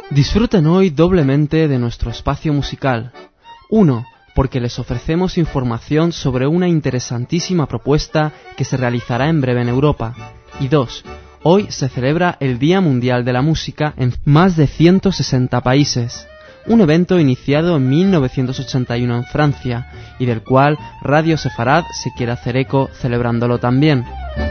Disfruten hoy doblemente de nuestro espacio musical. 1. Porque les ofrecemos información sobre una interesantísima propuesta que se realizará en breve en Europa. Y 2. Hoy se celebra el Día Mundial de la Música en más de 160 países. Un evento iniciado en 1981 en Francia y del cual Radio Sefarad se quiere hacer eco celebrándolo también.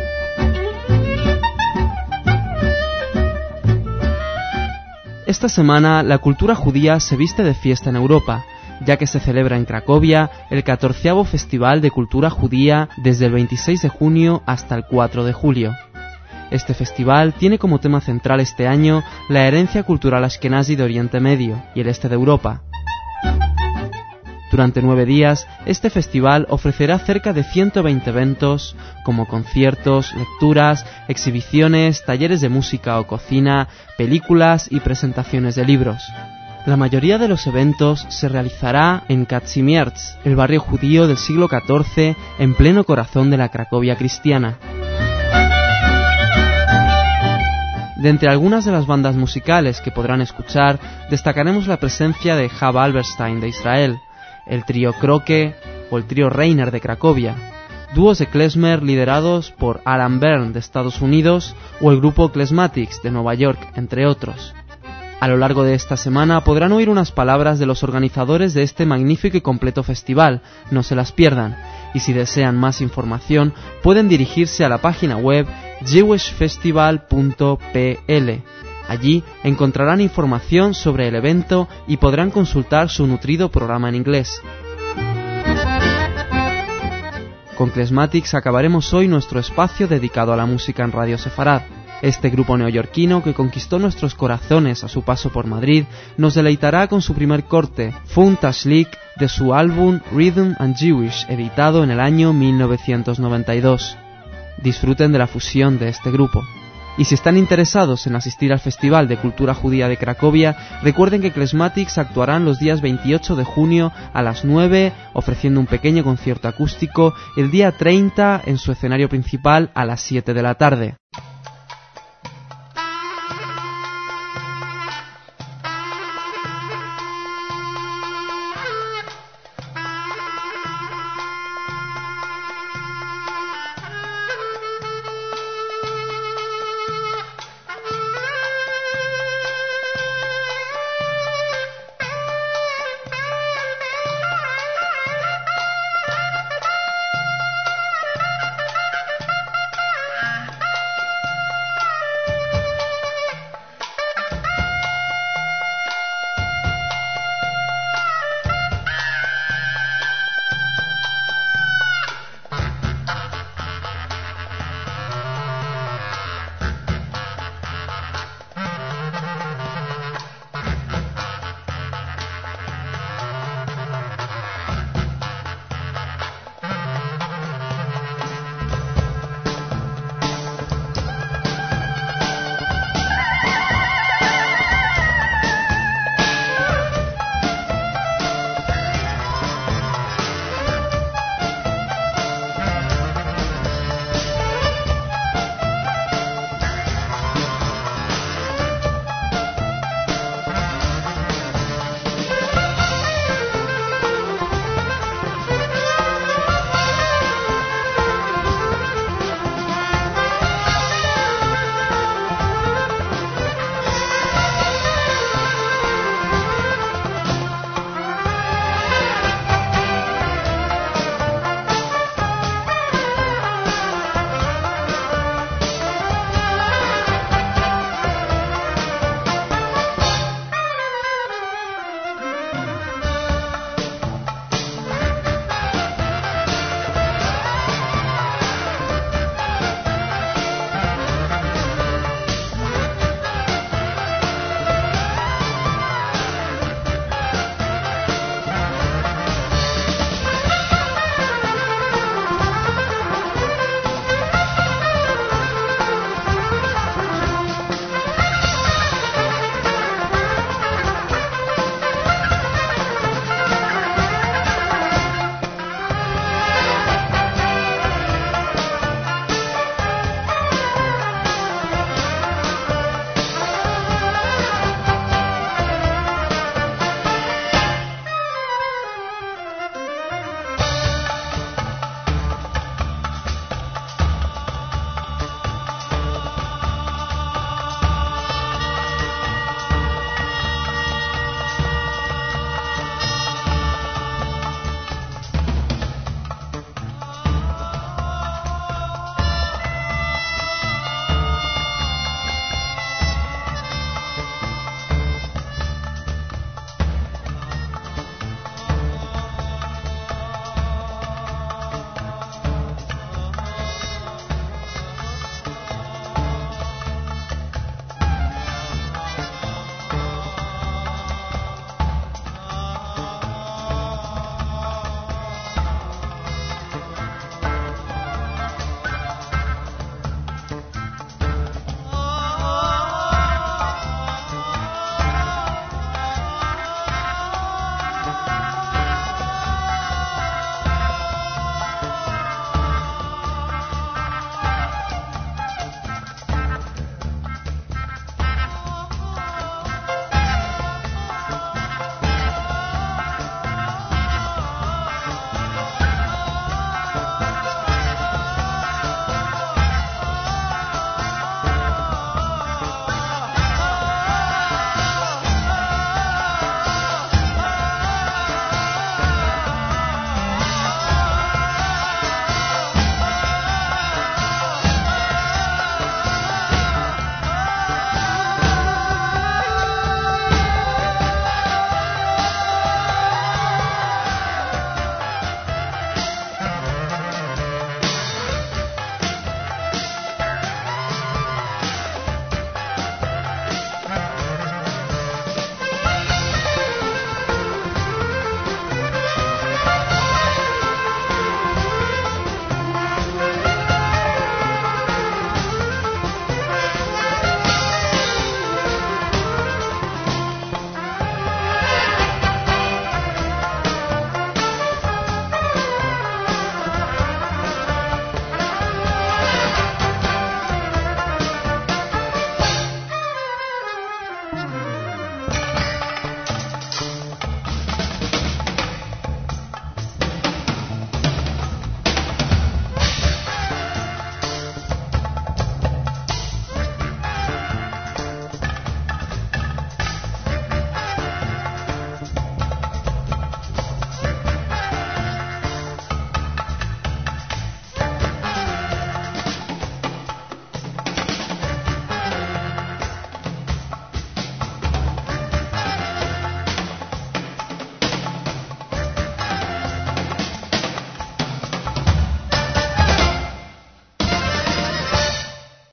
Esta semana la cultura judía se viste de fiesta en Europa, ya que se celebra en Cracovia el 14º Festival de Cultura Judía desde el 26 de junio hasta el 4 de julio. Este festival tiene como tema central este año la herencia cultural ashkenazi de Oriente Medio y el este de Europa. Durante 9 días, este festival ofrecerá cerca de 120 eventos, como conciertos, lecturas, exhibiciones, talleres de música o cocina, películas y presentaciones de libros. La mayoría de los eventos se realizará en Kazimierz, el barrio judío del siglo XIV, en pleno corazón de la Cracovia cristiana. De entre algunas de las bandas musicales que podrán escuchar, destacaremos la presencia de Chava Alberstein de Israel, el trío Kroke o el trío Reiner de Cracovia, dúos de klezmer liderados por Alan Byrne de Estados Unidos o el grupo Klezmatics de Nueva York, entre otros. A lo largo de esta semana podrán oír unas palabras de los organizadores de este magnífico y completo festival, no se las pierdan, y si desean más información pueden dirigirse a la página web jewishfestival.pl. Allí encontrarán información sobre el evento y podrán consultar su nutrido programa en inglés. Con Klezmatics acabaremos hoy nuestro espacio dedicado a la música en Radio Sefarad. Este grupo neoyorquino que conquistó nuestros corazones a su paso por Madrid nos deleitará con su primer corte, Fun Tashlik, de su álbum Rhythm and Jewish, editado en el año 1992. Disfruten de la fusión de este grupo. Y si están interesados en asistir al Festival de Cultura Judía de Cracovia, recuerden que Klezmatics actuarán los días 28 de junio a las 9, ofreciendo un pequeño concierto acústico, el día 30 en su escenario principal a las 7 de la tarde.